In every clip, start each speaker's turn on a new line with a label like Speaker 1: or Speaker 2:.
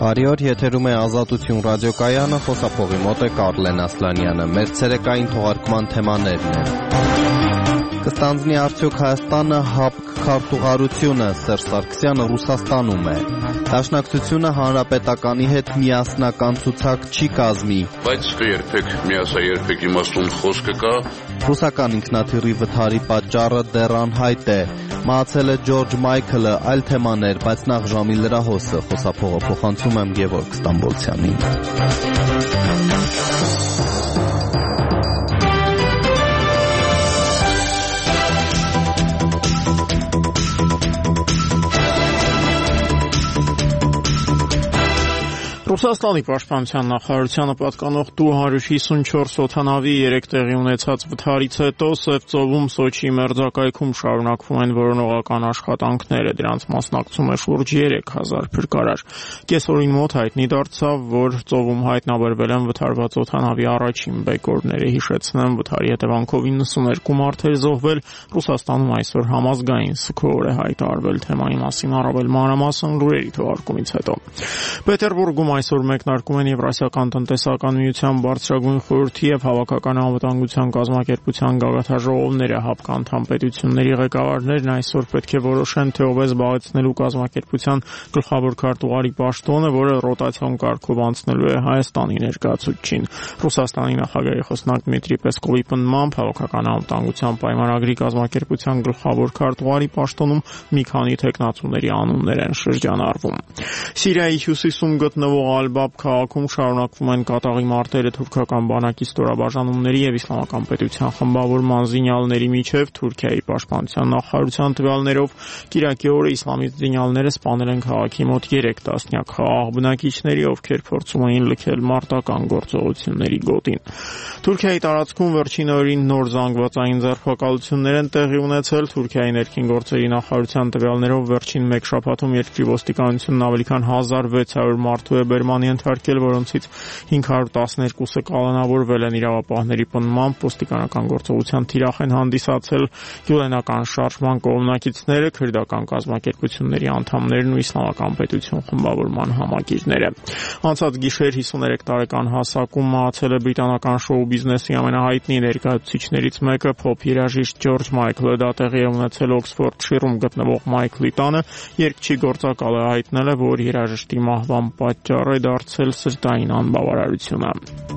Speaker 1: Բարի օր, եթերում է Ազատություն ռադիոկայանը, խոսափողի մոտ է Կարլեն Ասլանյանը։ Մեր ցերեկային թողարկման թեմաներն են. Կստանձնի արդյոք Հայաստանը ՀԱՊԿ քարտուղարությունը, Սերժ Սարգսյանը Ռուսաստանում է։ Դաշնակցությունը հանրապետականի հետ միասնական ցուցակ չի կազմի։
Speaker 2: Բայց երբեք իմաստուն խոսքը կա։
Speaker 1: Ռուսական ինքնաթիռի վթարի պատճառը դեռ անհայտ է։ Մահացել է Ջորջ Մայքլը, այլ թեմաներ, բայց նախ ժամի լրահոսը, խոսափողը փոխանցում եմ Գևորգ Ստամբոլցյանին։
Speaker 3: Ռուսաստանի պաշտպանության նախարարությանը պատկանող Tu-154 օդանավի 3 տեղի ունեցած վթարից հետո Սև ծովում Սոչիի մերձակայքում շարունակվում են որոնողական աշխատանքները, դրանց մասնակցում է շուրջ 3000 փրկարար։ Կեսօրին մոտ հայտնի դարձավ, որ ծովում հայտնաբերվել են վթարված օդանավի առաջին բեկորները, հիշեցնեմ, վթարի հետևանքով 92 մարդ էր զոհվել, Ռուսաստանում այսօր համազգային սգո օր է հայտարարվել, թեմայի մասին առավել մանրամասն լուրերի թողարկումից հետո։ Պետերբուրգում այսօր մեկնարկում են Եվրասիական տնտեսական միության բարձրագույն խորհրդի եւ հավաքական անվտանգության կազմակերպության գագաթաժողովները, ՀԱՊԿ անդամ պետությունների ղեկավարներն այսօր պետք է որոշեն, թե ով է զբաղեցնելու կազմակերպության գլխավոր քարտուղարի պաշտոնը, որը ռոտացիոն կարգով անցնելու է Հայաստանի ներկայացուցչին։ Ռուսաստանի նախագահի խոսնակ Դմիտրի Պեսկովի պնդմամբ հավաքական անվտանգության պայմանագրի կազմակերպության գլխավոր քարտուղարի պաշտոնում մի քանի թեկնածուների անուններ են շրջանառվում։ Սիրիայի հյուսիսում գտնվող Ալ-Բաբ քաղաքում շարունակվում են կատաղի մարտերը թուրքական բանակի ստորաբաժանումների եւ Իսլամական պետության խմբավորման զինյալների միջև։ Թուրքիայի պաշտպանության նախարարության տվյալներով կիրակի օրը իսլամիստ զինյալները սպանել են քաղաքի մոտ 3 տասնյակ խաղաղ բնակիչների, ովքեր փորձում էին լքել մարտական գործողությունների գոտին։ Թուրքիայի տարածքում վերջին օրերին նոր զանգվածային ձերբակալություններ են տեղի ունեցել։ Թուրքիայի ներքին գործերի նախարարության տվյալներով վերջին 1 շաբաթում երկրի ոստիկանությունն ավելի քան 1600 մարդու է բերման ենթարկել, որոնցից 512-ը կալանավորվել են։ Իրավապահների պնդմամբ ոստիկանական գործողության թիրախ են հանդիսացել յուլենական շարժման կողմնակիցները, քրդական կազմակերպությունների անդամներն ու Իսլամական պետություն խմբավորման համակիրները։ Անցած գիշեր 53 տարեկան հասակում մահացել է բրիտանական շոու բիզնեսի ամենահայտնի ներկայացուցիչներից մեկը, փոփ երաժիշտ Ջորջ Մայքլը։ Դա տեղի է ունեցել Օքսֆորդշիրում գտնվող Մայքլի տանը։ Երգչի գործակալը հայտնել է, որ երաժշտի մահվան պատճառ է դարձել սրտային անբավարարությունը։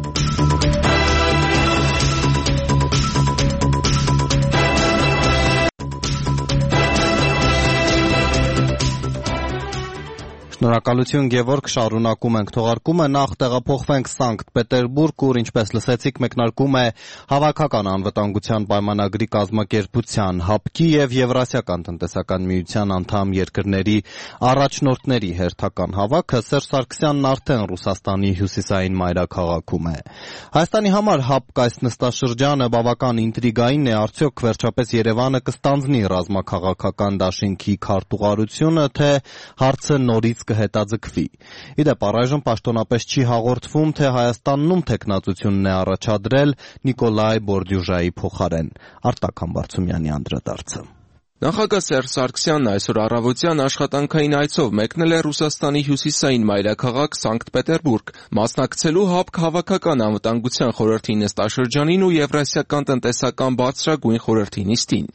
Speaker 1: Շնորհակալություն Գևորգ, շարունակում ենք թողարկումը, նախ տեղափոխվենք Սանկտ Պետերբուրգ, ուր ինչպես լսեցիք մեկնարկում է հավաքական անվտանգության պայմանագրի կազմակերպության ՀԱՊԿ-ի եւ Եվրասիական տնտեսական միության անդամ երկրների առաջնորդների հերթական հավաքը։ Սերժ Սարգսյանն արդեն Ռուսաստանի հյուսիսային մայրաքաղաքում է։ Հայաստանի համար ՀԱՊԿ այս նստաշրջանը բավական ինտրիգային է, արդյոք վերջապես Երևանը կստանձնի ռազմաքաղաքական դաշինքի քարտուղարությունը, թե հարցը նորից կհետաձգվի։ Իդեպ առայժմ պաշտոնապես չի հաղորդվում, թե Հայաստանում թեկնածությունն է առաջադրել Նիկոլայ Բորդյուժայի փոխարեն։ Արտակ Համբարձումյանի անդրադարձը։
Speaker 4: Նախագահ Սերժ Սարգսյանն այսօր առավոտյան աշխատանքային այցով մեկնել է Ռուսաստանի հյուսիսային մայրաքաղաք Սանկտ Պետերբուրգ, մասնակցելու ՀԱՊԿ հավաքական անվտանգության խորհրդի նստաշրջանին ու Եվրասիական տնտեսական բարձրագույն խորհրդի նիստին։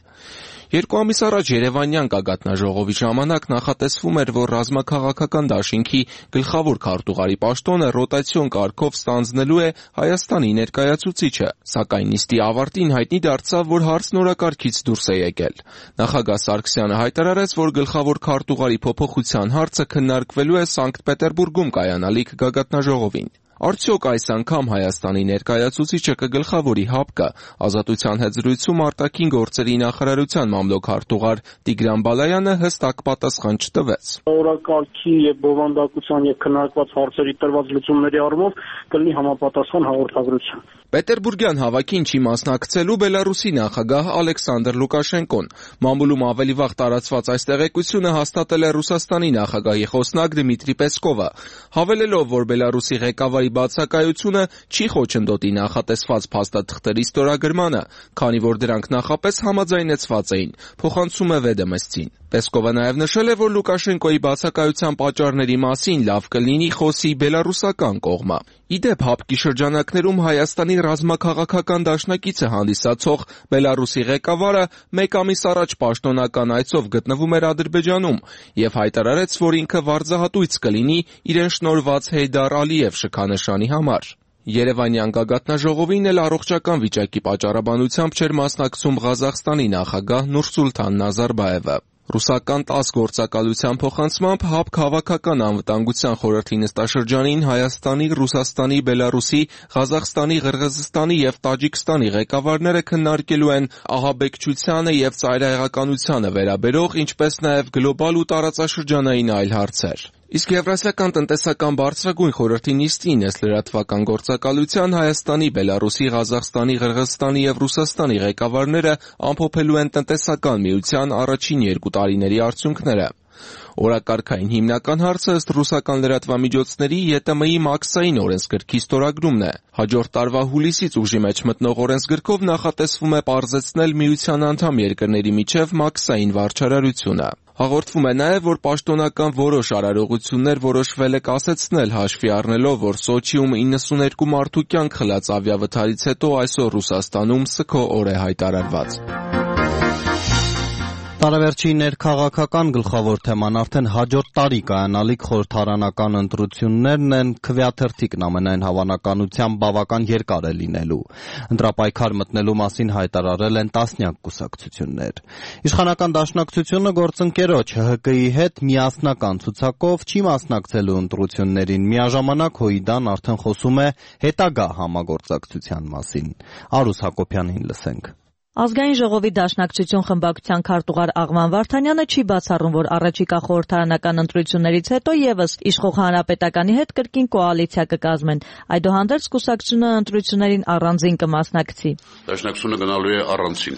Speaker 4: 2 ամիս առաջ Երևանյան գագաթնաժողովի ժամանակ նախատեսվում էր, որ ռազմաքաղաքական դաշինքի գլխավոր քարտուղարի պաշտոնը ռոտացիոն կարգով ստանձնելու է Հայաստանի ներկայացուցիչը, սակայն նիստի ավարտին հայտնի դարձավ, որ հարցն օրակարգից դուրս է եկել։ Նախագահ Սարգսյանը հայտարարեց, որ գլխավոր քարտուղարի փոփոխության հարցը քննարկվելու է Սանկտ Պետերբուրգում կայանալիք գագաթնաժողովին։ Արդյոք այս անգամ Հայաստանի ներկայացուցիչը կգլխավորի ՀԱՊԿ-ը։ Ազատության հետ զրույցում արտաքին գործերի նախարարության մամլոք-քարտուղար Տիգրան Բալայանը հստակ պատասխան չտվեց։
Speaker 5: Օրակարգի եւ բովանդակության եւ քննարկված հարցերի տրված լուծումների առումով կլինի համապատասխան հաղորդագրություն։
Speaker 4: Պետերբուրգյան հավաքին չի մասնակցելու Բելարուսի նախագահ Ալեքսանդր Լուկաշենկոն։ Մամուլում ավելի վաղ տարածված այս տեղեկությունը հաստատել է Ռուսաստանի նախագահի խոսնակ Դմիտրի Պեսկովը, հավելելով, որ Բելարուսի ղեկավարի բացակայությունը չի խոչընդոտի նախատեսված փաստաթղթերի ստորագրմանը, քանի որ դրանք նախապես համաձայնեցված էին, փոխանցում է Վեդոմստին։ Պեսկովը նաև նշել է, որ Լուկաշենկոյի բացակայության պատճառների մասին լավ կլինի խոսի բելարուսական կողմը։ Ի դեպ, ՀԱՊԿ-ի շրջանակներում Հայաստանի ռազմաքաղաքական դաշնակիցը հանդիսացող Բելարուսի ղեկավարը մեկ ամիս առաջ պաշտոնական այցով գտնվում էր Ադրբեջանում եւ հայտարարեց, որ ինքը վարձահատույց կլինի իրեն շնորհված Հեյդար Ալիև շքանշանի համար։ Երևանյան գագաթնաժողովին էլ առողջական վիճակի պատճառաբանությամբ չէր մասնակցում Ղազախստանի նախագահ Նուրսուլթան Նազարբաևը։ Ռուսական 10 գործակալության փոխանցմամբ ՀԱՊԿ Հավաքական անվտանգության խորհրդի նստաշրջանին Հայաստանի, Ռուսաստանի, Բելարուսի, Ղազախստանի, Ղրղզստանի եւ Տաջիկստանի ղեկավարները քննարկելու են ահաբեկչությանը եւ ծայրահեղականությանը վերաբերող, ինչպես նաեւ գլոբալ ու տարածաշրջանային այլ հարցեր։ Իսկ Եվրասիական տնտեսական բարձրագույն խորհրդի նիստին ըստ լրատվական գործակալության Հայաստանի, Բելարուսի, Ղազախստանի, Ղրղզստանի եւ Ռուսաստանի ղեկավարները ամփոփելու են տնտեսական միության առաջին 2 տարիների արդյունքները։ Օրակարգային հիմնական հարցը ըստ ռուսական լրատվամիջոցների ԵՏՄ-ի մաքսային օրենսգրքի ստորագրումն է։ Հաջորդ տարվա հուլիսից ուժի մեջ մտնող օրենսգրքով նախատեսվում է պարզեցնել միության անդամ երկրների միջև մաքսային վարչարարությունը։ Հաղորդվում է նաև, որ պաշտոնական որոշ արարողություններ որոշվել է կասեցնել հաշվի առնելով, որ Սոչիում 92 մարդու կյանք խլած ավիավթարից հետո այսօր Ռուսաստանում սգո օր է հայտարարված։
Speaker 1: Տարեվերջի ներքաղաքական գլխավոր թեման արդեն հաջորդ տարի կայանալիք խորհրդարանական ընտրություններն են, քվեաթերթիկն ամենայն հավանականությամբ բավական երկար է լինելու։ Ընտրապայքար մտնելու մասին հայտարարել են տասնյակ կուսակցություններ։ Իշխանական դաշնակցությունը գործընկերոջ ՀՀԿ-ի հետ միասնական ցուցակով չի մասնակցելու ընտրություններին, միաժամանակ ՀՅԴ-ն արդեն խոսում է հետագա համագործակցության մասին։ Արուս Հակոբյանին լսենք։
Speaker 6: Ազգային ժողովի դաշնակցություն խմբակցության քարտուղար Աղվան Վարդանյանը չի բացառում, որ առաջիկա խորհրդարանական ընտրություններից հետո եւս իշխող Հանրապետականի հետ կրկին կոալիցիա կկազմեն։ Այդուհանդերձ կուսակցությունը ընտրություններին առանձին կմասնակցի։
Speaker 2: Դաշնակցությունը գնալու է առանձին։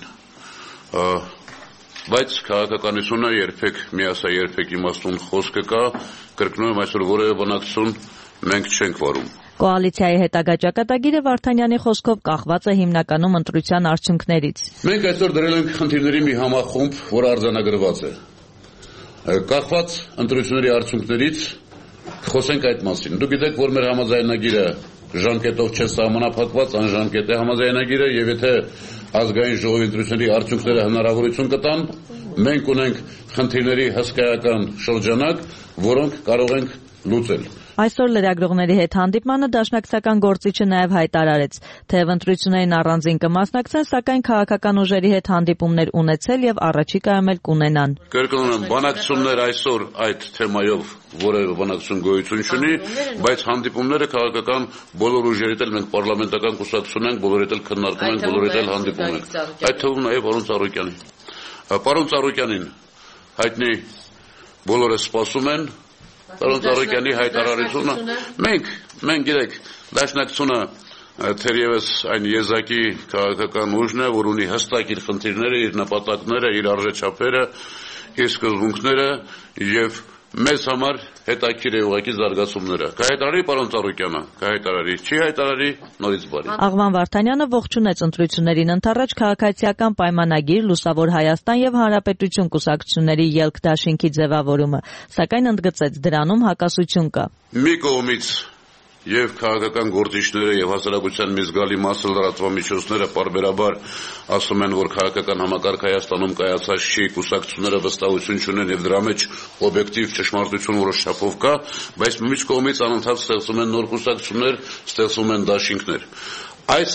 Speaker 2: Բայց քաղաքականությունը երբեք երբեք իմաստուն խոսքը կա, կրկնում եմ այսօր որևէ բանակցություն մենք չենք վարում։
Speaker 6: Կոալիցիայի հետագա ճակատագիրը Վարդանյանի խոսքով կախված է հիմնականում ընտրության արդյունքներից։
Speaker 2: Մենք այսօր դրել ենք խնդիրների մի համախումբ, որը արձանագրված է։ Կախված ընտրությունների արդյունքներից խոսենք այդ մասին։ Դուք գիտեք, որ մեր համաձայնագիրը ժամկետով չէ սահմանափակված, անժամկետ է համաձայնագիրը, եւ եթե ազգային ժողովի ընտրությունների արդյունքները հնարավորություն կտան, մենք ունենք խնդիրների հսկայական շրջանակ, որոնք կարող ենք լուծել։
Speaker 6: Այսօր լրագրողների հետ հանդիպմանը դաշնակցական գործիչը նաև հայտարարեց, թեև ընտրություններին առանձին կմասնակցեն, սակայն քաղաքական ուժերի հետ հանդիպումներ ունեցել եւ առաջիկայում էլ կունենան։
Speaker 2: Կրկնում եմ, բանակցություններ այսօր այդ թեմայով որևէ բանակցություն գոյություն չունի, բայց հանդիպումները քաղաքական բոլոր ուժերիդ էլ մենք պարլամենտական կուսակցություն ենք, բոլորիդ էլ քննարկում ենք, բոլորիդ էլ հանդիպում ենք։ Այդ թվում նաև պարոն Ծառուկյանին։ Պարոն Ծառուկյանին հայտնի բոլորը սպասում են Պարոն Ծառուկյանի հայտարարությունը մենք գիտեք դաշնակցությունը թերևս այն եզակի քաղաքական ուժն է, որ ունի հստակ իր խնդիրները, իր նպատակները, իր արժեչափերը, իր սկզբունքները եւ մեզ համար հետաքրքիր է ուղղակի զարգացումները։ Կհայտարարի պարոն Ծառուկյանը, կհայտարարի, չի հայտարարի, նորից բարի։
Speaker 6: Աղվան Վարդանյանը ողջունեց ընտրություններին ընթառաջ քաղաքացիական պայմանագիր, Լուսավոր Հայաստան եւ Հանրապետություն կուսակցությունների ելք դաշինքի ձևավորումը, սակայն ընդգծեց դրանում հակասություն կա։
Speaker 2: Մի կողմից եւ քաղաքական գործիչները եւ հասարակության մի զգալի մասը լրատվամիջոցները պարբերաբար ասում են, որ քաղաքական համակարգ Հայաստանում կայացած չի, կուսակցությունները վստահություն չունեն եւ դրա մեջ օբյեկտիվ ճշմարտություն որոշ չափով կա, բայց մյուս կողմից անընդհատ ստեղծում են նոր կուսակցություններ, ստեղծում են դաշինքներ։ Այս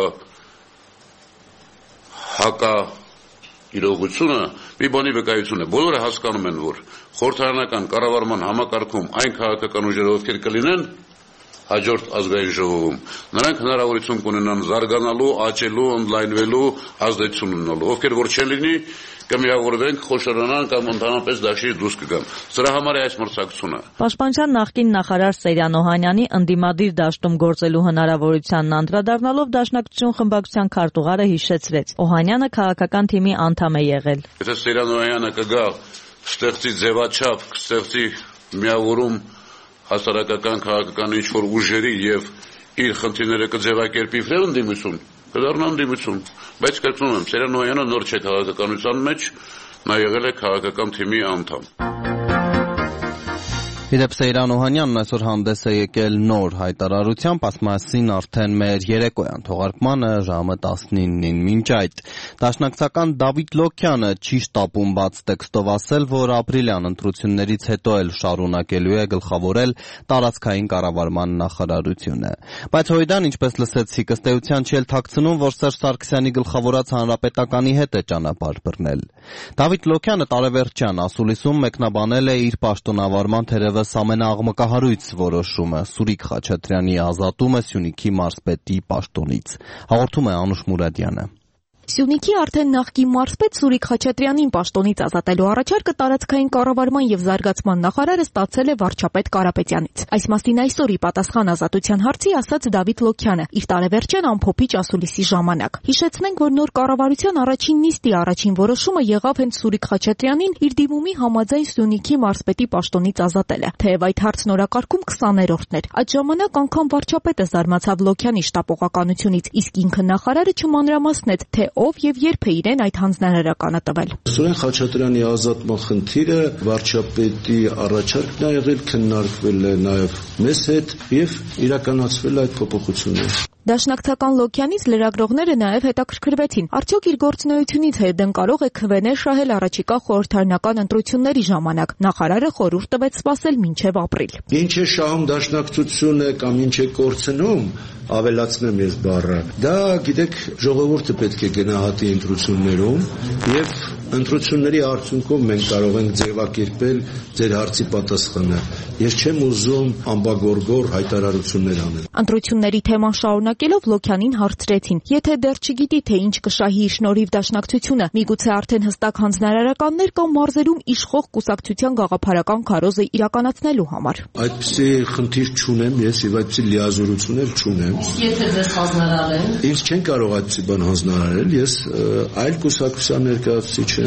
Speaker 2: հակա իրողությունը մի բանի վկայություն է։ Բոլորը հասկանում են, որ խորհրդարանական կառավարման համակարգում այն քաղաքական ուժերը, ովքեր կլինեն հաջորդ ազգային ժողովում, նրանք հնարավորություն կունենան զարգանալու, աճելու, ընդլայնվելու, ազդեցություն ունենալու։ Ովքեր որ չեն լինի, կմիավորվենք, խոշորանան կամ ընդհանրապես դաշտից դուրս կգան։ Սրա համար է այս մրցակցությունը։
Speaker 6: Պաշտպանության նախկին նախարար Սեյրան Օհանյանի ընդդիմադիր դաշտում գործելու հնարավորությանն անդրադառնալով դաշնակցություն խմբակցության քարտուղարը հիշեցրեց. Օհանյանը քաղաքական թիմի անդամ է եղել։
Speaker 2: Եթե Սեյրան Օհանյանը կգա, կստեղծի ձևաչափ, կստեղծի միավորում հասարակական քաղաքական ինչ-որ ուժերի եւ իր խնդիրները կձևակերպի վեր ընդդիմություն, կդառնա ընդդիմություն, բայց կրկնում եմ, Սեյրան Օհանյանը նոր չէ քաղաքականության մեջ, նա եղել է քաղաքական թիմի անդամ։
Speaker 1: Իդեպ Սեյրան Օհանյանն այսօր հանդես է եկել նոր հայտարարությամբ, այս մասին արդեն մեր երեկոյան թողարկմանը ժամը 19-ին։ Մինչ այդ դաշնակցական Դավիթ Լոքյանը չի շտապում բաց տեքստով ասել, որ ապրիլյան ընտրություններից հետո էլ շարունակելու է գլխավորել տարածքային կառավարման նախարարությունը։ Բայց Հույդան, ինչպես լսեցիք, ըստ էության չի էլ թաքցնում, որ Սերժ Սարգսյանի գլխավորած հանրապետականի հետ է ճանապարհ բռնել։ Դավիթ Լոքյանը տարեվերջյան ասուլիսում մեկնաբանել է իր պաշտոնավարման թերևս ամենաաղմկահարույց որոշումը՝ Սուրիկ Խաչատրյանի ազատումը Սյունիքի մարզպետի պաշտոնից։ Հաղորդում է Անուշ Մուրադյանը։
Speaker 7: Սյունիքի արդեն նախկին մարզպետ Սուրիկ Խաչատրյանին պաշտոնից ազատելու առաջարկը տարածքային կառավարման եւ զարգացման նախարարը ստացել է վարչապետ Կարապետյանից։ Այս մասին այսօր ի պատասխան ազատության հարցի ասաց Դավիթ Լոքյանը իր տարեվերջյան ամփոփիչ ասուլիսի ժամանակ։ Հիշեցնենք, որ նոր կառավարության առաջին նիստի առաջին որոշումը եղավ հենց Սուրիկ Խաչատրյանին իր դիմումի համաձայն Սյունիքի մարզպետի պաշտոնից ազատելը։ Թեև այդ հարցն օրակարգում 20-րդն էր։ Այդ ժամանակ անգամ վարչապետը զարմացավ Լոքյանի շտապողականությունից, իսկ ինքը նախարարը չմանրամասնեց, թե ով եւ երբ է իրեն այդ հանձնարարականը տվել։
Speaker 8: Սուրեն Խաչատրյանի ազատման խնդիրը վարչապետի առաջարկն է եղել, քննարկվել է նաեւ մեզ հետ եւ իրականացվել այդ փոփոխությունները։
Speaker 7: Դաշնակցական Լոքյանից լրագրողները նաև հետաքրքրվեցին, արդյոք իր գործունեությունից հետո կարող է քվեներ շահել առաջիկա խորհրդարանական ընտրությունների ժամանակ։ Նախարարը խորհուրդ տվեց սպասել մինչև ապրիլ։
Speaker 8: Ինչ է շահում դաշնակցությունը կամ ինչ է կորցնում, ավելացնեմ ես բառը։ Դա, գիտեք, ժողովուրդը պետք է գնահատի ընտրություններում եւ ընտրությունների արդյունքում մենք կարող ենք ձևակերպել ձեր հարցի պատասխանը։ Ես չեմ ուզում ամբագորգոր հայտարարություններ անել։
Speaker 7: Ընտրությունների թեման շարունակելով Լոքյանին հարցրեցին. եթե դեռ չգիտի, թե ինչ կշահի իր շնորհիվ դաշնակցությունը, միգուցե արդեն հստակ հանձնարարականներ կամ մարզերում իշխող կուսակցության գաղափարական քարոզը իրականացնելու համար։
Speaker 8: Այդպիսի խնդիր չունեմ ես եւ այդպիսի լիազորություն էլ չունեմ։
Speaker 9: Եթե ձեզ հանձնարարեն,
Speaker 8: ինձ չեն կարող այդպիսի բան հանձնարարել, ես այլ կուսակցության ներկայացուցիչ եմ։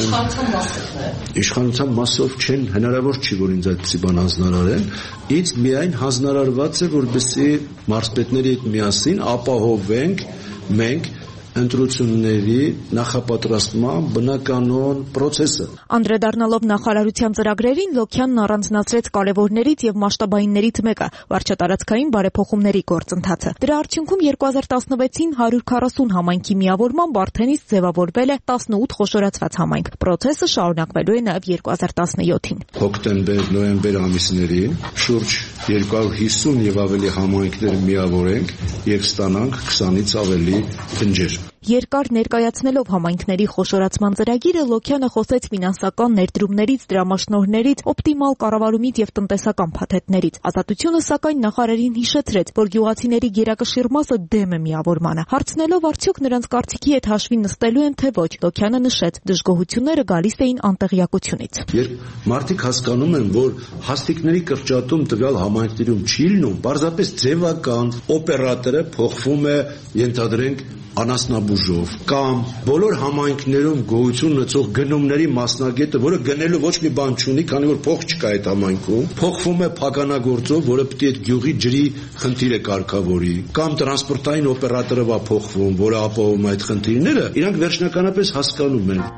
Speaker 8: Իշխանության մասով չեն, հնարավոր չի, որ ինձ այդպիսի բան հանձնարարեն։ Ինձ միայն հանձնարարված է, որպեսզի մարզպետների հետ միասին ապահովենք մենք ընտրությունների նախապատրաստման բնականոն process-ը։
Speaker 7: Անդրադառնալով նախարարության ծրագրերին, Լոքյանն առանձնացրեց կարևորներից եւ մասշտաբայիններից մեկը՝ վարչատարածքային բարեփոխումների գործընթացը։ Դրա արդյունքում 2016-ին 140 համայնքի միավորմամբ արդենից ձևավորվել է 18 խոշորացված համայնք։ Process-ը շարունակվելու է նաեւ 2017-ին։
Speaker 8: Հոկտեմբեր-նոյեմբեր ամիսներին շուրջ 250 եւ ավելի համայնքներ միավորենք եւ ստանանք 20-ից ավելի փնջեր։
Speaker 7: Երկար ներկայացնելով համայնքների խոշորացման ծրագիրը, Լոքյանը խոսեց ֆինանսական ներդրումներից, դրամաշնորհներից, օպտիմալ կառավարումից եւ տնտեսական փաթեթներից։ Ազատությունը սակայն նախարարին հիշեցրեց, որ գյուղացիների գերակշիռ մասը դեմ է միավորմանը։ Հարցնելով արդյոք նրանց կարծիքի հետ հաշվի նստելու են թե ոչ, Լոքյանը նշեց, դժգոհությունները գալիս էին անտեղյակությունից։
Speaker 8: Երբ մարդիկ հասկանում են, որ հաստիկների կրճատում տվյալ համայնքներում չի լինում, պարզապես ձևական օպերատորը փոխվում է, ենթադրենք, անասնաբուժով կամ բոլոր համայնքներում գոյություն ունեցող գնումների մասնագետը, որը գնելու ոչ մի բան չունի, քանի որ փող չկա այդ համայնքում, փոխվում է փականագործով, որը պետք է այդ գյուղի ջրի խնդիրը կարգավորի, կամ տրանսպորտային օպերատորը վա փոխվում, որը ապահովում այդ խնդիրները, իրանք վերջնականապես հասկանում են։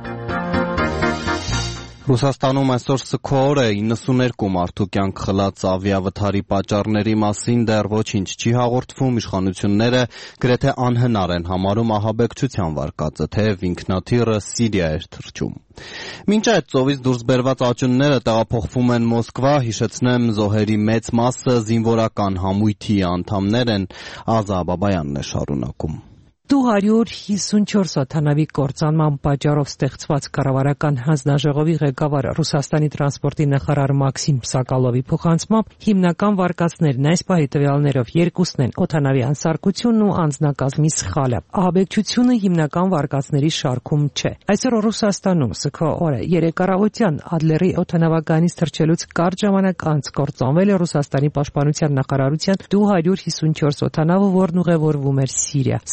Speaker 1: Ռուսաստանում այսօր սգոր է 92 մարդու կյանք խլած ավիավթարի պատճառների մասին դեռ ոչինչ չի հաղորդվում, իշխանությունները գրեթե անհնար են համարում ահաբեկչության վարկածը, թեև ինքնաթիռը Սիրիա էր թռչում։ Մինչ այդ ծովից դուրս բերված աճունները տեղափոխվում են Մոսկվա, հիշեցնեմ, զոհերի մեծ մասը զինվորական համույթի անդամներ են, Ազա Բաբայանն է շարունակում։
Speaker 10: 254 օդանավի կործանման պատճառով ստեղծված կառավարական հանձնաժողովի ղեկավար Ռուսաստանի տրանսպորտի նախարար Մաքսիմ Սակալովի փոխանցմամբ հիմնական վարկածներն այս պահի տվյալներով երկուսն են՝ օդանավի անսարքությունն ու անձնակազմի սխալը։ Ահաբեկչությունը հիմնական վարկածների շարքում չէ։ Այսօր Ռուսաստանում ՍՔ օրը 3 առավոտյան Ադլերի օդանավականից թռչելուց կարճ ժամանակ անց կործանվել է Ռուսաստանի պաշտպանության նախարարության 254 օդանավը, որն ուղևորվում էր Սիրիա։ Սևծով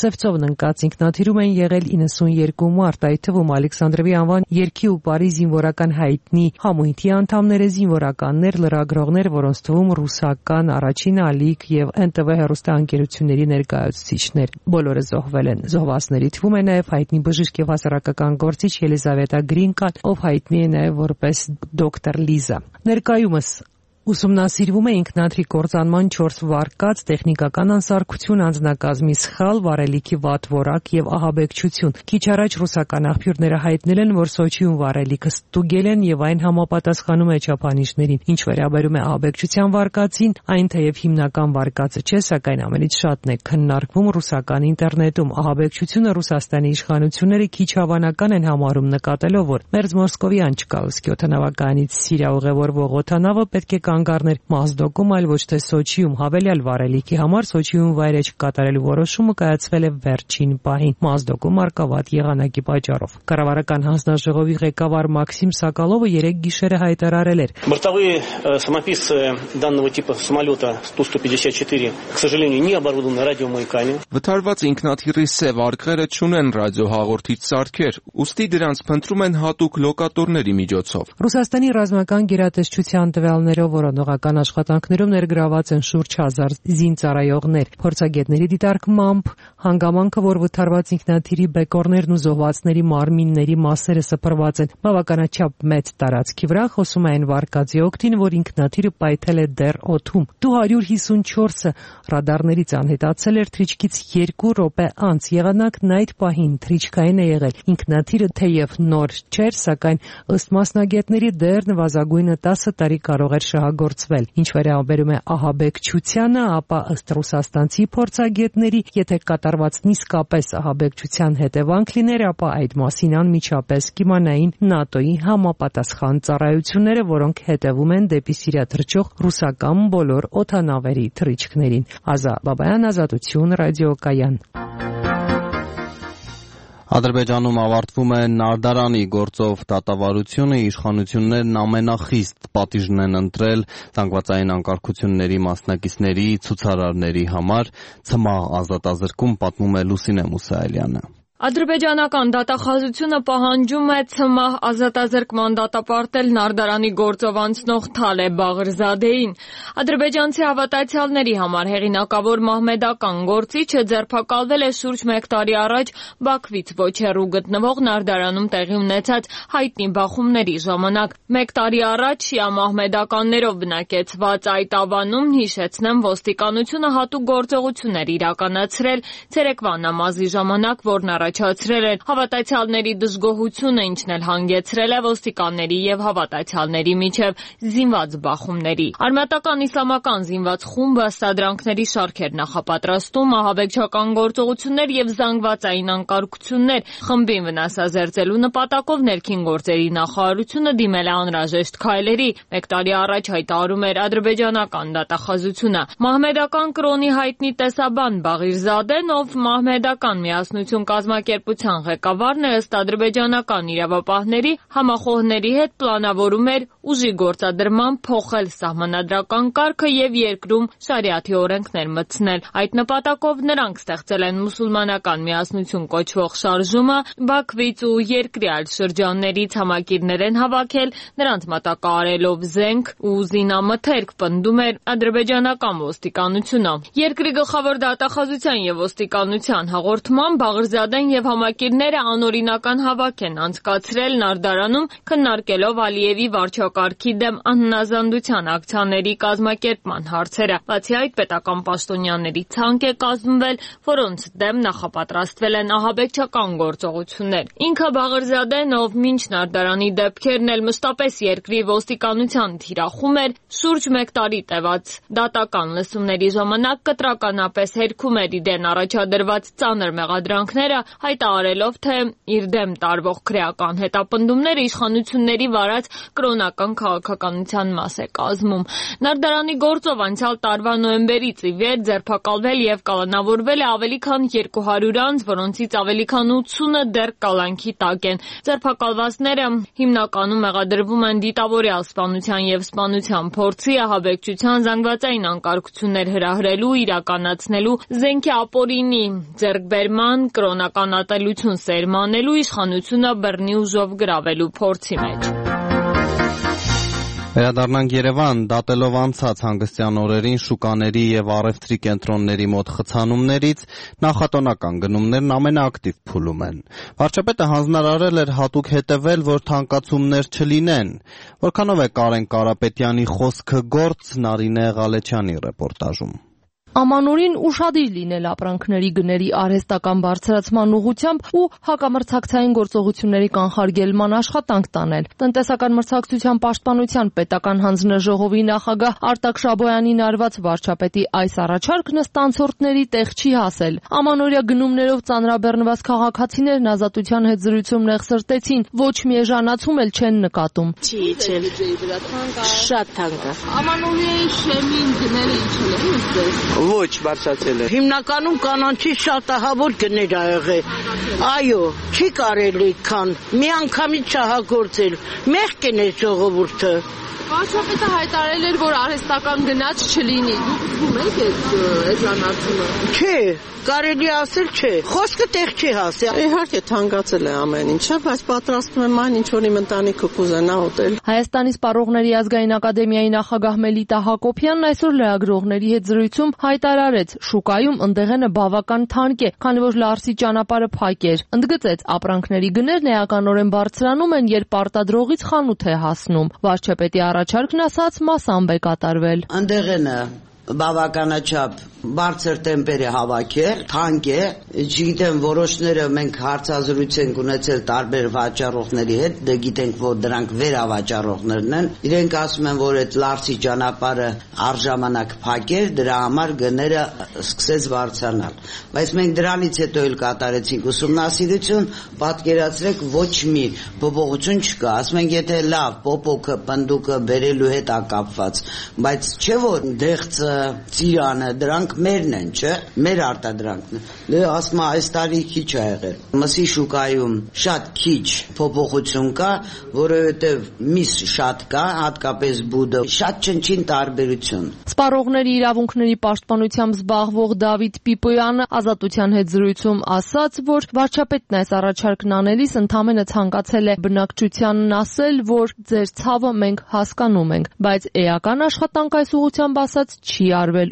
Speaker 10: Հայաստան ընկած ինքնաթիռում են եղել 92 մարդ, այդ թվում Ալեքսանդրովի անվան երգի ու բարի զինվորական հայտնի համույթի անդամները, զինվորականներ, լրագրողներ, որոնց թվում ռուսական առաջին ալիք եւ ՆՏՎ հեռուստաընկերությունների ներկայացուցիչներ։ Բոլորը զոհվել են։ Զոհվածների թվում է նաեւ հայտնի բժիշկ եւ հասարակական գործիչ Ելիզավետա Գրինկան, ով հայտնի է նաեւ որպես դոկտոր Լիզա։ Ներկայումս ուսումնասիրվում է ինքնաթիռի կործանման 4 վարկած, տեխնիկական անսարքություն, անձնակազմի սխալ, վառելիքի վատ որակ եւ ահաբեկչություն։ Քիչ առաջ ռուսական աղբյուրները հայտնել են, որ Սոչիում վառելիքը ստուգել են եւ այն համապատասխանում է չափանիշներին։ Ինչ վերաբերում է ահաբեկչության վարկածին, այն թեև հիմնական վարկածը չէ, սակայն ամենից շատն է քննարկվում ռուսական ինտերնետում։ Ահաբեկչությունը Ռուսաստանի իշխանությունները քիչ հավանական են համարում, նկատելով, որ Մերձ Մոսկովյան Չկալսկի օդանավականից Սիրիա ուղևորվող օդանավը պետք է կանգառներ Մազդոկում, այլ ոչ թե Սոչիում։ Հավելյալ վառելիքի համար Սոչիում վայրէջք կատարելու որոշումը կայացվել է վերջին пահին Մազդոկում արկավատ եղանակի պատճառով։ Կառավարական հանձնաժողովի ղեկավար Մաքսիմ Սակալովը 3 գիշերը հայտարարել էր.
Speaker 11: Бортовые самописцы данного типа самолета Ту-154, к сожалению, не оборудованы радиомаяками.
Speaker 4: Վթարված ինքնաթիռի սև արկղերը չունեն ռադիոհաղորդիչ սարքեր, ուստի դրանց փնտրում են հատուկ լոկատորների միջոցով։
Speaker 10: Ռուսաստանի ռազմական գերատեսչության տվյալներով որոնողական աշխատանքներում ներգրաված են շուրջ 1000 զինծառայողներ։ Փորձագետների դիտարկմամբ հանգամանքը, որ վթարված ինքնաթիռի բեկորներն ու զոհվածների մարմինների մասերը սփռված են բավականաչափ մեծ տարածքի վրա, խոսում են վարկածի օգտին, որ ինքնաթիռը պայթել է դեռ օդում։ Tu-154-ը ռադարներից անհետացել էր թռիչքից 2 րոպե անց։ Եղանակն այդ պահին թռիչքային է եղել։ Ինքնաթիռը թեև նոր չէր, սակայն ըստ մասնագետների դեռ նվազագույնը 10 տարի կարող էր շահագործվել։ Ինչ վերաբերում է ահաբեկչությանը, ապա ըստ ռուսաստանցի փորձագետների, եթե կատարված իսկապես ահաբեկչության հետևանք լիներ, ապա այդ մասին անմիջապես կիմանային ՆԱՏՕ-ի համապատասխան ծառայությունները, որոնք հետևում են դեպի Սիրիա թռչող ռուսական բոլոր օդանավերի թռիչքներին։ Ազա Բաբայան, Ազատություն, ռադիոկայան։
Speaker 1: Ադրբեջանում ավարտվում է Նարդարանի գործով դատավարությունը, իշխանություններն ամենախիստ պատիժն են ընտրել զանգվածային անկարգությունների մասնակիցների ցուցարարների համար, ցմահ ազատազրկում, պատմում է Լուսինե Մուսայելյանը։
Speaker 12: Ադրբեջանական դատախազությունը պահանջում է ցմահ ազատազրկման դատապարտել Նարդարանի գործով անցնող Թալե Բաղրզադեին։ Ադրբեջանցի հավատացյալների համար հեղինակավոր մահմեդական գործիչը ձերբակալվել է շուրջ 1 տարի առաջ Բաքվից ոչ հեռու գտնվող Նարդարանում տեղի ունեցած հայտնի բախումների ժամանակ։ 1 տարի առաջ շիա մահմեդականներով բնակեցված այդ ավանում, հիշեցնեմ, ոստիկանությունը հատուկ գործողություններ իրականացրել ցերեկվա նամազի ժամանակ, որն առաջացրել են հավատացյալների դժգոհությունը, ինչն էլ հանգեցրել է ոստիկանների եւ հավատացյալների միջև զինված բախումների։ Արմատական իսլամական զինված խումբը սադրանքների շարք էր նախապատրաստում, ահաբեկչական գործողություններ եւ զանգվածային անկարգություններ խմբին վնասազերծելու նպատակով ներքին գործերի նախարարությունը դիմել է անհրաժեշտ քայլերի։ 1 տարի առաջ հայտարարում էր ադրբեջանական դատախազությունը։ Մահմեդական կրոնի հայտնի տեսաբան Բաղիրզադեն, ով մահմեդական միասնություն կազմակերպության ղեկավարն է, ըստ ադրբեջանական իրավապահների, համախոհների հետ պլանավորում էր ուժի գործադրման փոխել սահմանադրական կարգը եւ երկրում շարիաթի օրենքներ մտցնել։ Այդ նպատակով նրանք ստեղծել են մուսուլմանական միասնություն կոչվող շարժումը, Բաքվից ու երկրի այլ շրջաններից համակիրներ են հավաքել, նրանց մատակարարելով զենք ու զինամթերք, պնդում էր ադրբեջանական ոստիկանությունը։ Երկրի գլխավոր դատախազության եւ ոստիկանության հաղորդման Բաղրզադեն եւ համակիրները անօրինական հավաք են անցկացրել Նարդարանում, քննարկելով Ալիևի վարչակարգի դեմ անհնազանդության ակցիաների կազմակերպման հարցերը։ Բացի այդ, պետական պաշտոնյաների ցանկ է կազմվել, որոնց դեմ նախապատրաստվել են ահաբեկչական գործողություններ։ Ինքը Բաղրզադեն, ով մինչ Նարդարանի դեպքերն էլ մշտապես երկրի ոստիկանության թիրախում էր, շուրջ 1 տարի տևած դատական լսումների ժամանակ կտրականապես հերքում էր իրեն առաջադրված ծանր մեղադրանքները, հայտարարելով, թե իր դեմ տարվող քրեական հետապնդումները իշխանությունների վարած կրոնական քաղաքականության մաս է կազմում։ Նարդարանի գործով անցյալ տարվա նոյեմբերից ի վեր ձերբակալվել եւ կալանավորվել է ավելի քան 200 անձ, որոնցից ավելի քան 80-ը դեռ կալանքի տակ են։ Ձերբակալվածները հիմնականում մեղադրվում են դիտավորյալ սպանության եւ սպանության փորձի, ահաբեկչության, զանգվածային անկարգություններ հրահրելու, իրականացնելու, զենքի ապօրինի ձեռքբերման, կրոնական ատելություն սերմանելու, իշխանությունը բռնի ուժով գրավելու փորձի մեջ։
Speaker 1: Վերադառնանք Երևան, դատելով անցած հանգստյան օրերին շուկաների եւ առևտրի կենտրոնների մոտ խցանումներից, նախատոնական գնումներն ամենաակտիվ փուլում են։ Վարչապետը հանձնարարել էր հատուկ հետևել, որ թանկացումներ չլինեն։ Որքանով է Կարեն Կարապետյանի խոսքը գործ, Նարինե Ղալեչյանի ռեպորտաժում։
Speaker 13: Ամանորին ուշադիր լինել ապրանքների գների արհեստական բարձրացման ուղղությամբ ու հակամրցակցային գործողությունների կանխարգելման աշխատանք տանել։ Տնտեսական մրցակցության պաշտպանության պետական հանձնաժողովի նախագահ Արտակ Շաբոյանին արված վարչապետի այս առաջարկն ըստ անցորդների տեղ չի հասել։ Ամանորյա գնումներով ծանրաբեռնված քաղաքացիներն Ազատության հետ զրույցում նեղսրտեցին, ոչ մի էժանացում էլ չեն նկատում։
Speaker 14: Շատ թանկ է։ Ամանորյայի շեմին գները ինչ են։ Ոչ բարձրացել է։ Հիմնականում կանանչի շատ ահավոր գներ ա եղել։ Այո, չի կարելի քան մի անգամից չհագործել։ Մեղք է ժողովուրդը։
Speaker 13: Վարչապետը հայտարարել էր, որ արհեստական գնաց չլինի։ Դուք զգում եք այդ էժանացումը։
Speaker 14: Չէ, կարելի ասել չէ։ Խոսքը տեղ չի հասել։
Speaker 15: Իհարկե թանկացել է ամեն ինչը, բայց պատրաստվում եմ այն ինչ որ իմ ընտանիքը կուզենա ուտել։
Speaker 13: Հայաստանի Սպառողների ազգային ակադեմիայի նախագահ Մելիտա Հակոբյանն այսօր լրագրողների հետ զրույցում հայտարարեց, շուկայում ընդեղենը բավական թանկ է, քանի որ Լարսի ճանապարհը փակ էր։ Ընդգծեց, ապրանքների գներն էականորեն բարձրանում են, երբ արտադրողից խանութ է հասնում։ Վարչապետի առաջարկն ասած մասամբ է կատարվել։
Speaker 14: Ընդեղենը բավականաչափ բարձր տեմպեր է հավաքել, թանկ է, չգիտեմ, որոշները մենք հարցազրույց ենք ունեցել տարբեր վաճառողների հետ, դե գիտենք, որ դրանք վերավաճառողներն են, իրենք ասում են, որ այդ Լարսի ճանապարհը առժամանակ փակ էր, դրա համար գները սկսեց բարձրանալ, բայց մենք դրանից հետո էլ կատարեցինք ուսումնասիրություն, պատկերացրեք, ոչ մի փոփոխություն չկա, ասում ենք, եթե լավ, պոպոկը, պնդուկը բերելու հետ է կապված, բայց չէ որ դեղցը, ծիրանը, դրանք մերն են, չէ, մեր արտադրանքն է։ Դե ասում եմ, այս տարի քիչ է եղել։ Մսի շուկայում շատ քիչ փոփոխություն կա, որովհետև միս շատ կա, հատկապես բուդը, շատ չնչին տարբերություն։
Speaker 13: Սպառողների իրավունքների պաշտպանությամբ զբաղվող Դավիթ Պիպոյանը Ազատության հետ զրույցում ասաց, որ վարչապետն այս առաջարկն անելիս ընդամենը ցանկացել է բնակչությանն ասել, որ ձեր ցավը մենք հասկանում ենք, բայց էական աշխատանք այս ուղղությամբ ասած չի արվել։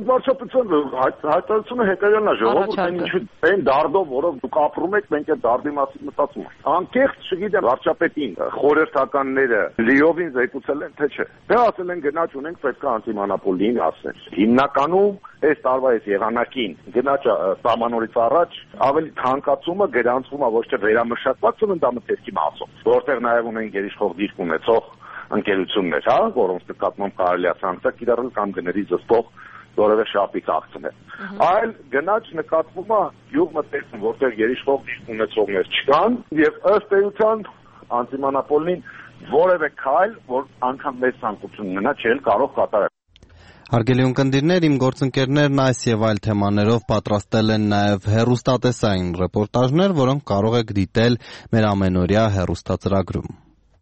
Speaker 16: Հայտարարությունը հետևյալն է, ժողովուրդն ինչու այն դարդով, որով դուք ապրում եք, մենք այդ դարդի մասին մտածում ենք։ Անկեղծ, չգիտեմ, վարչապետին խորհրդականները լիովին զեկուցել են, թե չէ։ Դե ասել են գնաճ ունենք, պետք է անտիմոնոպոլին ասել։ Հիմնականում այս տարվա այս եղանակին գնաճը սահմանորից առաջ ավելի թանկացումը գրանցվում է ոչ թե վերամշակված ծննդամթերքի մասով, որտեղ նաև ունեն գերիշխող դիրք ունեցող ընկերություններ, հա, որոնց նկատմամբ կարելի է սանկցիա կիրառել կամ գների զսպող որևէ շապիկ ակցներ։ Այլ գնաճ նկատվում է յուղմթերքում, որտեղ գերիշխող դիրք ունեցողներ չկան, եւ ըստ էության անտիմոնոպոլին որևէ քայլ, որ անգամ մեծ ցանկություն ունենա, չէ կարող կատարել։
Speaker 1: Հարգելի ունկնդիրներ, իմ գործընկերներն այս եւ այլ թեմաներով պատրաստել են նաեւ հեռուստատեսային ռեպորտաժներ, որոնք կարող եք դիտել մեր ամենօրյա հեռուստածրագրում։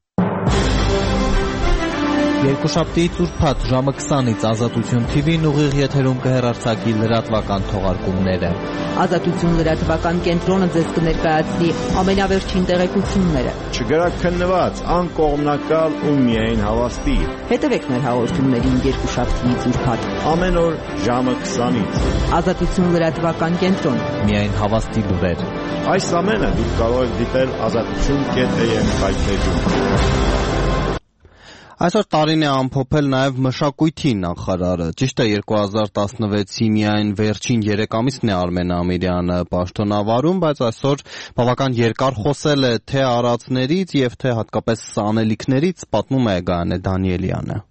Speaker 1: Երկուշաբթիից ուրբաթ ժամը 20-ից Ազատություն TV-ն ուղիղ եթերում կհեռարձակի լրատվական թողարկումները։
Speaker 17: Ազատություն լրատվական կենտրոնը ձեզ կներկայացնի ամենավերջին տեղեկությունները։
Speaker 18: Չգրաքննված, անկողմնակալ ու միայն հավաստի։
Speaker 17: Հետևեք մեր հաղորդումներին երկուշաբթիից ուրբաթ
Speaker 18: ամեն օր ժամը 20-ից։
Speaker 17: Ազատություն լրատվական կենտրոն։
Speaker 1: Միայն հավաստի լուրեր։
Speaker 18: Այս ամենը դուք կարող եք դիտել azatutun.am վայրէջում։
Speaker 1: Այսօր տարին է ամփոփել նաև մշակույթի նախարարը։ Ճիշտ է 2016-ի միայն վերջին 3 ամիսն է Արմեն Ամիրյանը պաշտոնավարում, բայց այսօր բավական երկար խոսել է թե արածներից եւ թե հատկապես անելիքներից, պատմում է Գայանե Դանիելյանը։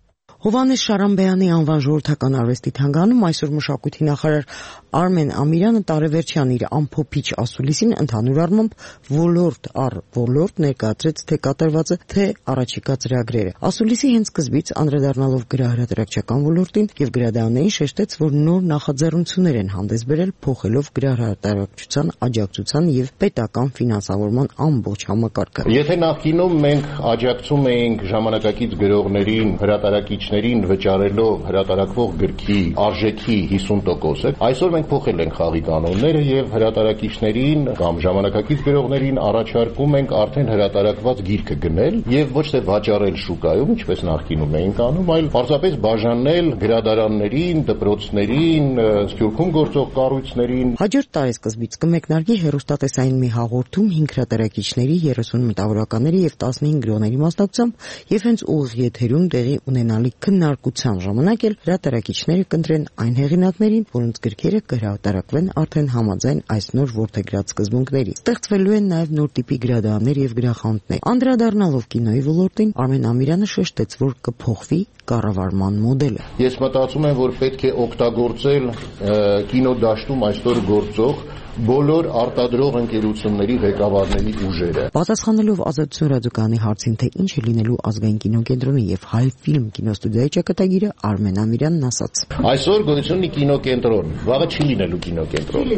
Speaker 19: Հովհաննես Շարամբեյանի անվան ժողովրդական արվեստի թանգարանում այսօր մշակույթի նախարար Արմեն Ամիրյանը տարեվերջյան իր ամփոփիչ ասուլիսին ընդհանուր առմամբ ոլորտ առ ոլորտ ներկայացրեց թե կատարվածը, թե առաջիկա ծրագրերը։ Ասուլիսի հենց սկզբից անդրադառնալով գրահրատարակչական ոլորտին եւ գրադարաններին շեշտեց, որ նոր նախաձեռնություններ են հանդես բերել, փոխելով գրահրատարակչության աջակցության եւ պետական ֆինանսավորման ամբողջ համակարգը։
Speaker 20: Եթե նախկինում մենք աջակցում էինք ժամանակակից գրողներին, հրատարակիչներին վճարելով հրատարակվող գրքի արժեքի 50%-ը, այսօր մենք փոխել ենք խաղի կանոնները եւ հրատարակիչներին կամ ժամանակակից գրողներին առաջարկում ենք արդեն հրատարակված գիրքը գնել եւ ոչ թե վաճառել շուկայում, ինչպես նախկինում էինք անում, այլ պարզապես բաժանել գրադարաններին, դպրոցներին, Սփյուռքում գործող կառույցներին։
Speaker 19: Հաջորդ տարեսկզբից կմեկնարկի հեռուստատեսային մի հաղորդում 5 հրատարակիչների, 30 մտավորականների եւ 15 գրողների մասնակցությամբ եւ հենց ուղիղ եթերում տեղի ունենալի քննարկության ժամանակ էլ հրատարակիչները կընտրեն այն հեղինակներին, որոնց գրքերը կհրատարակվեն արդեն համաձայն այս նոր որդեգրած սկզբունքների։ Ստեղծվելու են նաև նոր տիպի գրադարաններ եւ գրախանութներ։ Անդրադառնալով կինոյի ոլորտին, Արմեն Ամիրյանը շեշտեց, որ կփոխվի կառավարման մոդելը։
Speaker 20: Ես մտածում եմ, որ պետք է օգտագործել կինոդաշտում այսօր գործող բոլոր արտադրող ընկերությունների ղեկավարների ուժերը։
Speaker 19: Պատասխանելով Ազատություն ռադիոկայանի հարցին, թե ինչ է լինելու ազգային կինոկենտրոնի եւ Հայֆիլմ կինոստուդիայի ճակատագիրը, Արմեն Ամիրյանն ասաց.
Speaker 20: Այսօր գոյություն ունի կինոկենտրոն, վաղը չի լինելու կինոկենտրոն։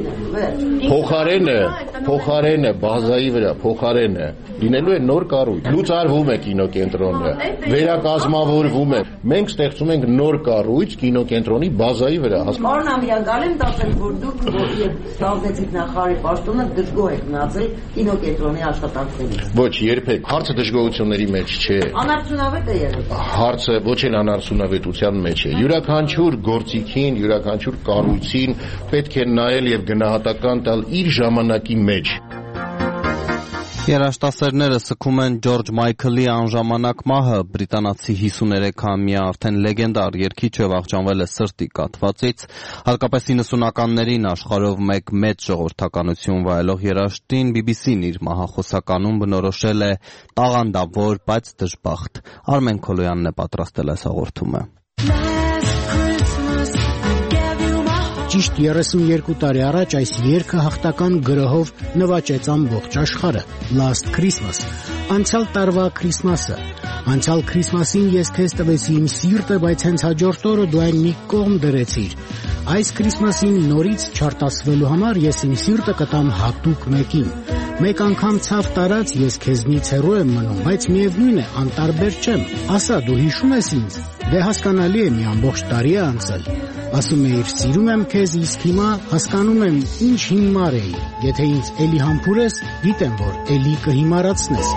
Speaker 20: Փոխարենը բազայի վրա, փոխարենը լինելու է նոր կառույց։ Լուծարվում է կինոկենտրոնը, վերակազմավորվում է։ Մենք ստեղծում ենք նոր կառույց կինոկենտրոնի բազայի վրա։
Speaker 14: Պարոն Ամիրյան, գալեմ տասել, որ դուք ստանձնեցիք նախարարի պաշտոնը, դժգոհ եք մնացել կինոկենտրոնի աշխատանքներից։
Speaker 20: Ոչ, երբեք։ Հարցը դժգոհությունների մեջ չէ։
Speaker 14: Անարդյունավետ է եղել։
Speaker 20: Հարցը ոչ էլ անարդյունավետության մեջ է։ Յուրաքանչյուր գործիքին, յուրաքանչյուր կառույցին պետք է նայել եւ գնահատական տալ իր ժամանակի մեջ։
Speaker 1: Երաժշտասերները սգում են Ջորջ Մայքլի անժամանակ մահը, բրիտանացի 53-ամյա արդեն լեգենդար երգիչը վախճանվել է սրտի կաթվածից, հատկապես 90-ականներին աշխարհով մեկ մեծ ժողովրդականություն վայելող երաժշտին BBC-ն իր մահախոսականում բնորոշել է տաղանդավոր, բայց դժբախտ։ Արմեն Քոլոյանն է պատրաստել այս հաղորդումը։
Speaker 21: Ճիշտ 32 տարի առաջ այս երգը հաղթական գրոհով նվաճեց ամբողջ աշխարհը։ Last Christmas, անցյալ տարվա Քրիսմասը։ Անցյալ Քրիսմասին ես քեզ տվեցի իմ սիրտը, բայց հենց հաջորդ օրը դու այն մի կողմ դրեցիր։ Այս Քրիսմասին նորից չարտասվելու համար ես իմ սիրտը կտամ հատուկ մեկին։ Մեկ անգամ ցավ տարած ես քեզնից հեռու եմ մնում, բայց միևնույն է, անտարբեր չեմ։ Ասա, դու հիշում ես ինձ։ Դե հասկանալի է, մի ամբողջ տարի է անցել։ Ասում էիր, սիրում եմ քեզ, իսկ հիմա հասկանում եմ, ինչ հիմար էի։ Եթե ինձ էլի համբուրես, գիտեմ, որ էլի կհիմարացնես։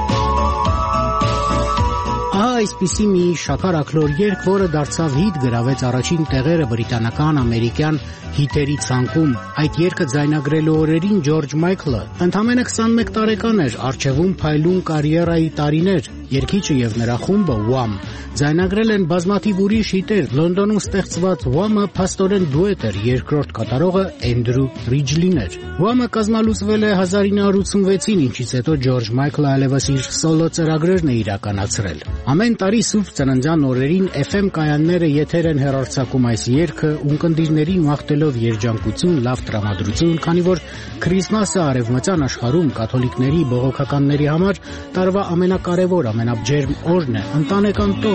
Speaker 21: Ահա այսպիսի մի շաքար աքլոր երգ, որը դարձավ հիթ, գրավեց առաջին տեղերը բրիտանական, ամերիկյան հիթերի ցանկում։ Այդ երգը ձայնագրելու օրերին Ջորջ Մայքլը ընդամենը 21 տարեկան էր, առջևում փայլուն կարիերայի տարիներ։ Երգիչը եւ նրա խումբը Wham ձայնագրել են բազմաթիվ ուրիշ հիտեր։ Լոնդոնում ստեղծված Wham-ը փաստորեն դուետ էր, երկրորդ կատարողը Էնդրու Ռիջլին էր։ Wham-ը կազմալուծվել է 1986-ին, ինչից հետո Ջորջ Մայքլը այլևս իր սոլո ծրագրերն է իրականացրել։ Ամեն տարի Սուրբ Ծննդյան օրերին FM կայանները եթեր են հեռարձակում այս երգը, ունկնդիրներին մաղթելով երջանկություն, լավ տրամադրություն, քանի որ Քրիսմասը արևմտյան աշխարհում կաթոլիկների բողոքականների համար տարվա ամենակարևոր, ամենաջերմ օրն է, ընտանեկան տոն։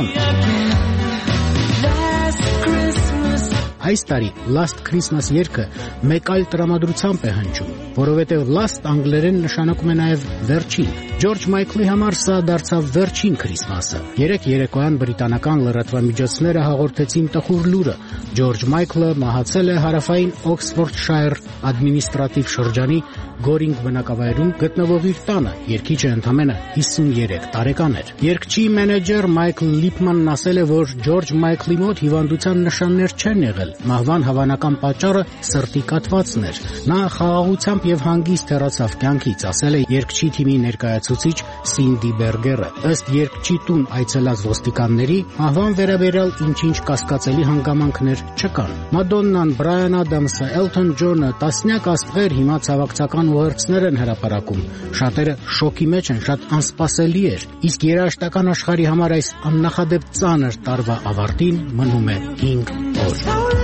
Speaker 21: Այս տարի Last Christmas երգը մեկ այլ տրամադրությամբ է հնչում, որովհետև Last անգլերեն նշանակում է նաև վերջին։ Ջորջ Մայքլի համար սա դարձավ վերջին Քրիսմասը։ Երեկոյան բրիտանական լրատվամիջոցները հաղորդեցին տխուր լուրը։ Ջորջ Մայքլը մահացել է հարավային Օքսֆորդշայր ադմինիստրատիվ շրջանի Գորինգ բնակավայրում գտնվող իր տանը։ Երգիչը ընդամենը 53 տարեկան էր։ Երգչի մենեջեր Մայքլ Լիփմանն ասել է, որ Ջորջ Մայքլի մոտ հիվանդության նշաններ չեն եղել։ Մահվան հավանական պատճառը սրտի կաթվածն էր։ Նա խաղաղությամբ եւ հանգիստ հեռացավ կյանքից, ասել է երգչի թիմի ներկայացուցիչ Սինդի Բերգերը։ Ըստ երգչի տուն այցելած ոստիկանների, մահվան վերաբերյալ ինչ-ինչ կասկածելի հանգամանքներ չկան։ Մադոննան, Բրայան Ադամսը, Էլթոն Ջոնը, տասնյակ աստղեր հիմա ցավակցական Հայաստան ուղերձներ են հրապարակում։ Շատերը շոկի մեջ են, շատ անսպասելի էր։ Իսկ երաժշտական աշխարհի համար այս աննախադեպ ծանր տարվա ավարտին մնում է 5 օր։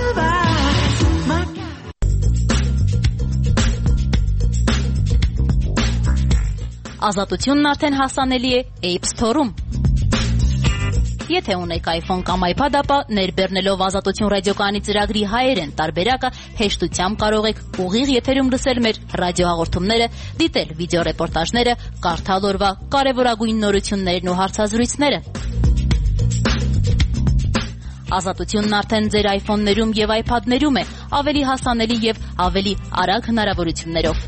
Speaker 3: Ազատությունն արդեն հասանելի է App Store-ում։ Եթե ունեք iPhone կամ iPad, ապա ներբեռնելով Ազատություն ռադիոկայանի ծրագրի հայերեն տարբերակը հեշտությամբ կարող եք ուղիղ եթերում լսել մեր ռադիոհաղորդումները, դիտել վիդեոռեպորտաժները, կարդալ օրվա կարևորագույն նորություններն ու հարցազրույցները։ Ազատությունն արդեն ձեր iPhone-ներում եւ iPad-ներում է, ավելի հասանելի եւ ավելի արագ հնարավորություններով։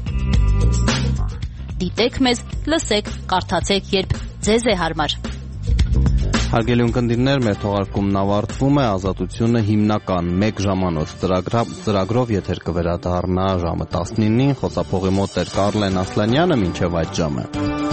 Speaker 3: Դիտեք մեզ, լսեք, կարդացեք, երբ ձեզ է հարմար։
Speaker 1: Հարգելի ունկնդիրներ, մեր թողարկումն ավարտվում է, Ազատությունը հիմնական 1 ժամանոց ծրագրով եթեր կվերադառնա ժամը 19-ին, խոսափողի մոտ էր Կարլեն Ասլանյանը, մինչև այդ ժամը։